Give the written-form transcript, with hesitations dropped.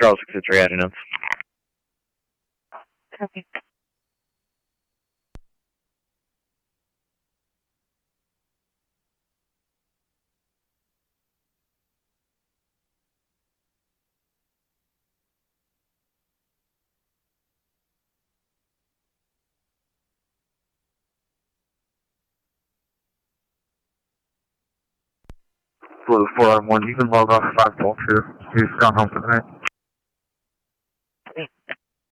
Charles 663 attendance. Copy. Blue 4 1, you can log off 5 Vulture. He's gone home for the night.